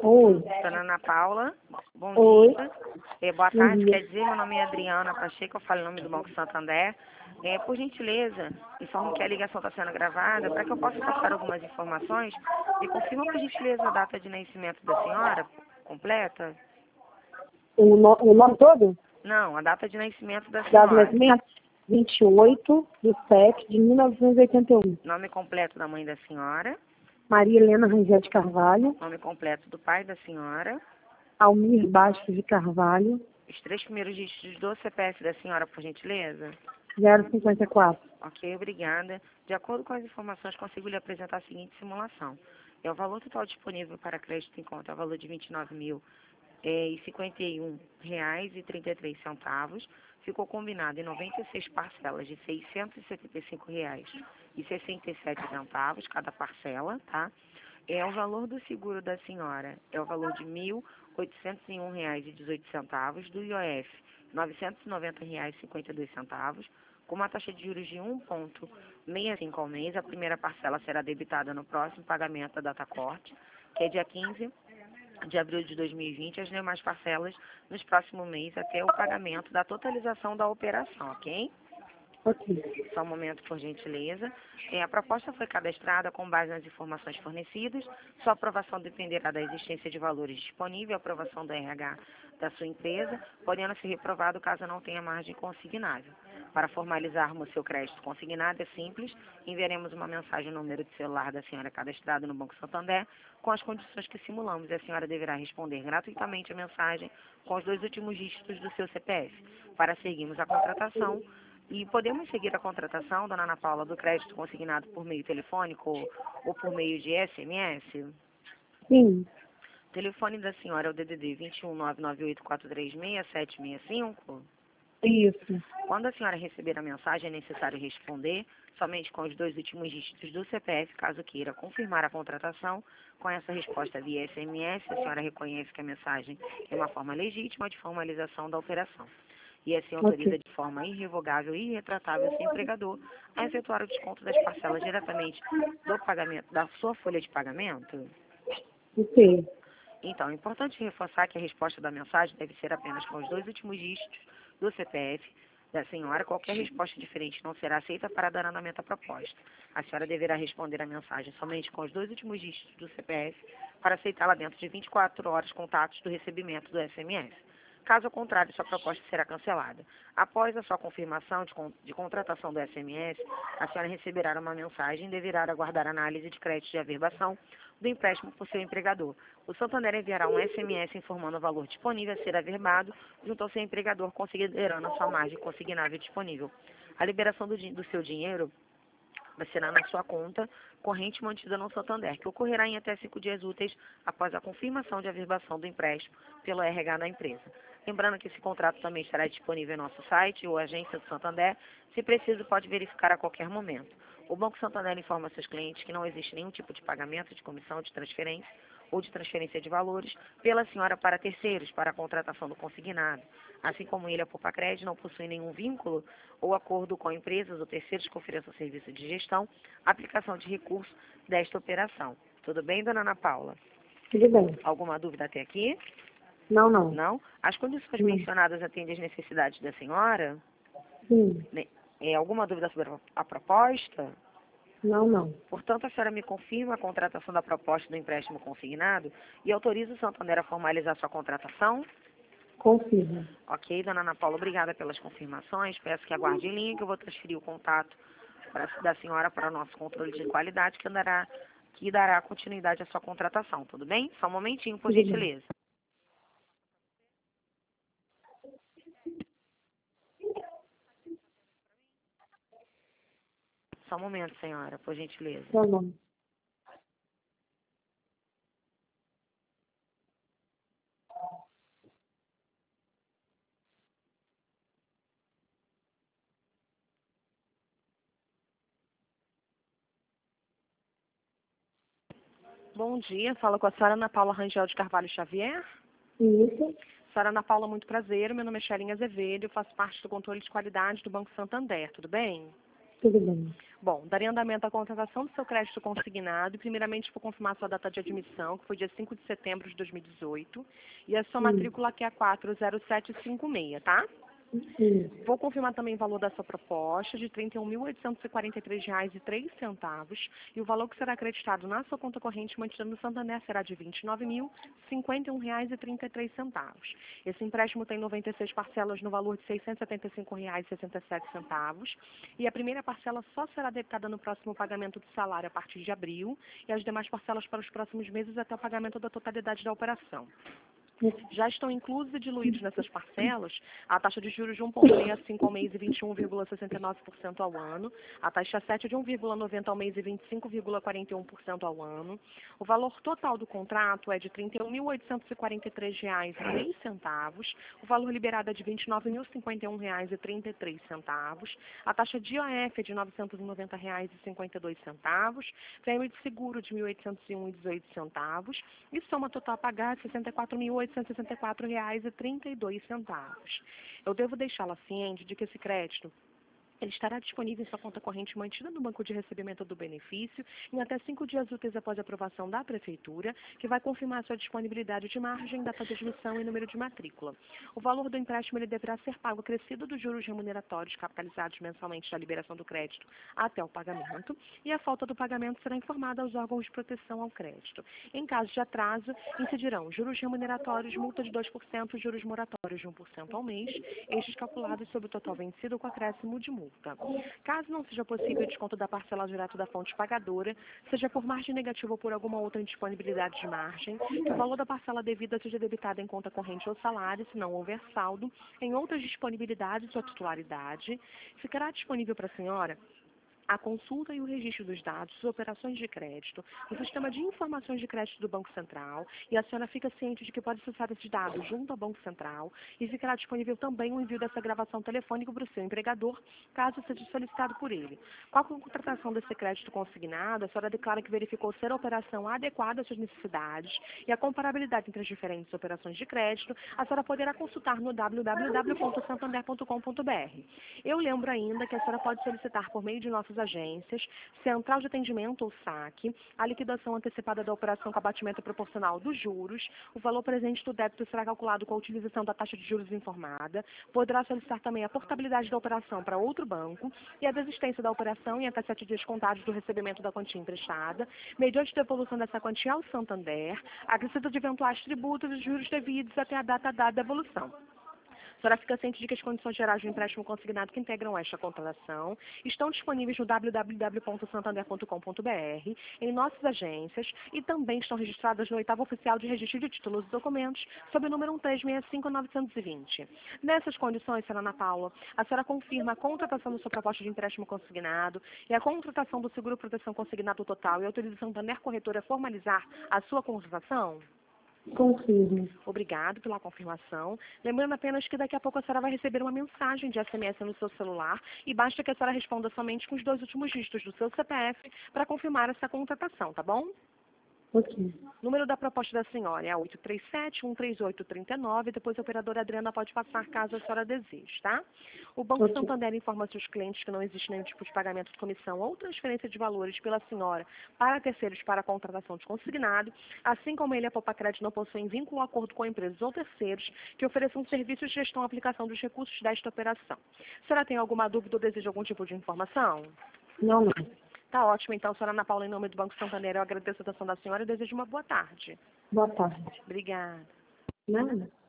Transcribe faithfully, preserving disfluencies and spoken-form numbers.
Oi. Dona Ana Paula, bom Oi. dia. É, boa Bom tarde, dia. quer dizer, meu nome é Adriana Pacheco, eu falo em nome do Banco Santander. É, por gentileza, informo que a ligação está sendo gravada para que eu possa passar algumas informações e confirma, por gentileza, a data de nascimento da senhora completa? O, no, o nome todo? Não, a data de nascimento da Dado de senhora. nascimento? vinte e oito de sete de mil novecentos e oitenta e um. Nome completo da mãe da senhora, Maria Helena Rangel de Carvalho. nome completo do pai da senhora, Almir Bastos de Carvalho. os três primeiros dígitos do C P F da senhora, por gentileza. zero cinquenta e quatro. Ok, obrigada. De acordo com as informações, consigo lhe apresentar a seguinte simulação. É o valor total disponível para crédito em conta, é o valor de vinte e nove mil e cinquenta e um reais e trinta e três centavos. Ficou combinado em noventa e seis parcelas de seiscentos e setenta e cinco reais e sessenta e sete centavos cada parcela, tá? É o valor do seguro da senhora, é o valor de mil oitocentos e um reais e dezoito centavos, do I O F, novecentos e noventa reais e cinquenta e dois centavos, com uma taxa de juros de um vírgula sessenta e cinco ao mês. A primeira parcela será debitada no próximo pagamento da data corte, que é dia quinze de abril de dois mil e vinte, as demais parcelas nos próximos meses até o pagamento da totalização da operação, ok? Ok. Só um momento, por gentileza. É, a proposta foi cadastrada com base nas informações fornecidas. Sua aprovação dependerá da existência de valores disponíveis e aprovação do R H da sua empresa, podendo ser reprovado caso não tenha margem consignável. Para formalizarmos seu crédito consignado, é simples. Enviaremos uma mensagem no número de celular da senhora cadastrada no Banco Santander com as condições que simulamos, e a senhora deverá responder gratuitamente a mensagem com os dois últimos dígitos do seu C P F. Para seguirmos a contratação, e podemos seguir a contratação, dona Ana Paula, do crédito consignado por meio telefônico ou, ou por meio de S M S? Sim. O telefone da senhora é o D D D vinte e um, nove nove oito quatro três seis, sete seis cinco? Isso. Quando a senhora receber a mensagem, é necessário responder somente com os dois últimos dígitos do C P F, caso queira confirmar a contratação. Com essa resposta via S M S, a senhora reconhece que a mensagem é uma forma legítima de formalização da operação. E assim autoriza Ok. de forma irrevogável e irretratável seu empregador a efetuar o desconto das parcelas diretamente do pagamento, da sua folha de pagamento. Ok. Então, é importante reforçar que a resposta da mensagem deve ser apenas com os dois últimos dígitos do C P F da senhora. Qualquer resposta diferente não será aceita para dar andamento à proposta. A senhora deverá responder a mensagem somente com os dois últimos dígitos do C P F para aceitá-la dentro de vinte e quatro horas contatos do recebimento do S M S. Caso contrário, sua proposta será cancelada. Após a sua confirmação de, con de contratação do S M S, a senhora receberá uma mensagem e deverá aguardar análise de crédito de averbação do empréstimo por seu empregador. O Santander enviará um S M S informando o valor disponível a ser averbado junto ao seu empregador, considerando a sua margem consignável disponível. A liberação do, do seu dinheiro será na sua conta corrente mantida no Santander, que ocorrerá em até cinco dias úteis após a confirmação de averbação do empréstimo pelo R H da empresa. Lembrando que esse contrato também estará disponível em nosso site ou agência do Santander. Se preciso, pode verificar a qualquer momento. O Banco Santander informa seus clientes que não existe nenhum tipo de pagamento, de comissão, de transferência ou de transferência de valores pela senhora para terceiros para a contratação do consignado. Assim como ele, a Poupa Crédito, não possui nenhum vínculo ou acordo com empresas ou terceiros que ofereçam serviço de gestão, aplicação de recursos desta operação. Tudo bem, dona Ana Paula? Tudo bem. Alguma dúvida até aqui? Não, não. Não? As condições Não. mencionadas atendem às necessidades da senhora? Sim. Ne- É, alguma dúvida sobre a a proposta? Não, não. Portanto, a senhora me confirma a contratação da proposta do empréstimo consignado e autoriza o Santander a formalizar sua contratação? Confirma. Ok, dona Ana Paula, obrigada pelas confirmações. Peço que aguarde em linha, que eu vou transferir o contato pra, da senhora para o nosso controle de qualidade, que, andará, que dará continuidade à sua contratação, tudo bem? Só um momentinho, por Tudo bem. gentileza. Só um momento, senhora, por gentileza. Tá bom. Bom dia, fala com a senhora Ana Paula Rangel de Carvalho Xavier. Isso. Senhora Ana Paula, muito prazer. Meu nome é Xerinha Azevedo, eu faço parte do controle de qualidade do Banco Santander, tudo bem? Tudo bem. Bom, daria andamento à contratação do seu crédito consignado, e primeiramente vou confirmar sua data de admissão, que foi dia cinco de setembro de dois mil e dezoito, e a sua Sim. matrícula que é a quatro zero sete cinco seis, tá? Sim. Vou confirmar também o valor da sua proposta, de trinta e um mil oitocentos e quarenta e três reais e três centavos, e o valor que será acreditado na sua conta corrente mantida no Santander será de vinte e nove mil cinquenta e um reais e trinta e três centavos. Esse empréstimo tem noventa e seis parcelas no valor de seiscentos e setenta e cinco reais e sessenta e sete centavos, e a primeira parcela só será debitada no próximo pagamento do salário a partir de abril, e as demais parcelas para os próximos meses até o pagamento da totalidade da operação. Já estão inclusos e diluídos nessas parcelas a taxa de juros de um vírgula sessenta e cinco ao mês e vinte e um vírgula sessenta e nove por cento ao ano, a taxa sete de um vírgula noventa ao mês e vinte e cinco vírgula quarenta e um por cento ao ano. O valor total do contrato é de trinta e um mil oitocentos e quarenta e três reais e três centavos, o valor liberado é de vinte e nove mil cinquenta e um reais e trinta e três centavos, a taxa de I O F é de novecentos e noventa reais e cinquenta e dois centavos, prêmio de seguro de mil oitocentos e um reais e dezoito centavos e soma total a pagar de sessenta e quatro mil oitocentos e sessenta e quatro reais e trinta e dois centavos. Eu devo deixá-la ciente de que esse crédito ele estará disponível em sua conta corrente mantida no banco de recebimento do benefício em até cinco dias úteis após a aprovação da Prefeitura, que vai confirmar sua disponibilidade de margem, data de admissão e número de matrícula. O valor do empréstimo ele deverá ser pago acrescido dos juros remuneratórios capitalizados mensalmente da liberação do crédito até o pagamento, e a falta do pagamento será informada aos órgãos de proteção ao crédito. Em caso de atraso, incidirão juros remuneratórios, multa de dois por cento, juros moratórios de um por cento ao mês, estes calculados sobre o total vencido com acréscimo de multa. Caso não seja possível o desconto da parcela direto da fonte pagadora, seja por margem negativa ou por alguma outra indisponibilidade de margem, que o valor da parcela devida seja debitado em conta corrente ou salário, se não houver saldo, em outras disponibilidades ou titularidade, ficará disponível para a senhora a consulta e o registro dos dados, das operações de crédito, no sistema de informações de crédito do Banco Central, e a senhora fica ciente de que pode acessar esses dados junto ao Banco Central, e ficará disponível também o envio dessa gravação telefônica para o seu empregador, caso seja solicitado por ele. Com a contratação desse crédito consignado, a senhora declara que verificou ser a operação adequada às suas necessidades e a comparabilidade entre as diferentes operações de crédito, a senhora poderá consultar no w w w ponto santander ponto com ponto b r. Eu lembro ainda que a senhora pode solicitar por meio de nossas agências, Central de Atendimento ou saque, a liquidação antecipada da operação com abatimento proporcional dos juros, o valor presente do débito será calculado com a utilização da taxa de juros informada, poderá solicitar também a portabilidade da operação para outro banco e a desistência da operação em até sete dias contados do recebimento da quantia emprestada, mediante devolução dessa quantia ao Santander, acrescido de eventuais tributos e juros devidos até a data da devolução. A senhora fica ciente de que as condições gerais do empréstimo consignado que integram esta contratação estão disponíveis no w w w ponto santander ponto com ponto b r, em nossas agências, e também estão registradas no oitavo oficial de registro de títulos e documentos, sob o número um três seis cinco nove dois zero. Nessas condições, senhora Ana Paula, a senhora confirma a contratação da sua proposta de empréstimo consignado e a contratação do seguro proteção consignado total e autoriza o Santander Corretora a formalizar a sua contratação? Confirmo. Obrigado pela confirmação. Lembrando apenas que daqui a pouco a senhora vai receber uma mensagem de S M S no seu celular e basta que a senhora responda somente com os dois últimos dígitos do seu C P F para confirmar essa contratação, tá bom? Ok. O número da proposta da senhora é oito três sete, um três oito, três nove, depois a operadora Adriana pode passar caso a senhora deseje, tá? O Banco Ok. Santander informa seus clientes que não existe nenhum tipo de pagamento de comissão ou transferência de valores pela senhora para terceiros para a contratação de consignado, assim como ele e a Poupa Crédito não possuem vínculo ou acordo com empresas ou terceiros que ofereçam serviços de gestão e aplicação dos recursos desta operação. A senhora tem alguma dúvida ou deseja algum tipo de informação? Não, não. Tá ótimo, então, senhora Ana Paula, em nome do Banco Santander, eu agradeço a atenção da senhora e desejo uma boa tarde. Boa tarde. Obrigada. Nada.